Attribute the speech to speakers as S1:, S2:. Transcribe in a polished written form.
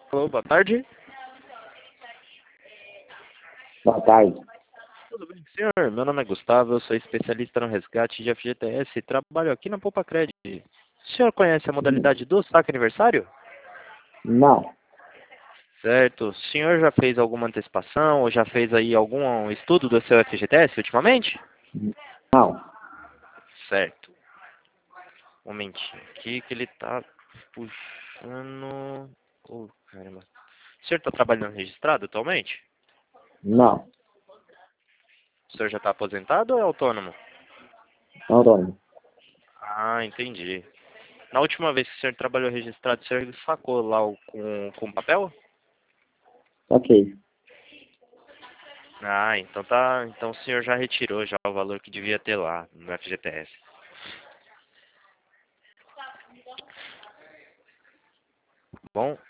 S1: Alô, boa tarde.
S2: Boa tarde.
S1: Tudo bem, senhor? Meu nome é Gustavo, eu sou especialista no resgate de FGTS e trabalho aqui na Poupa Cred. O senhor conhece a modalidade do saque aniversário?
S2: Não,
S1: Certo. O senhor já fez alguma antecipação ou já fez aí algum estudo do seu FGTS ultimamente?
S2: não.
S1: Certo. Um momentinho aqui que ele tá puxando... Oh, caramba. O senhor está trabalhando registrado atualmente?
S2: Não.
S1: O senhor já está aposentado ou é autônomo?
S2: Autônomo.
S1: Ah, entendi. Na última vez que o senhor trabalhou registrado, o senhor sacou lá com papel?
S2: Ok.
S1: Ah, então tá. Então o senhor já retirou já o valor que devia ter lá no FGTS. Bom,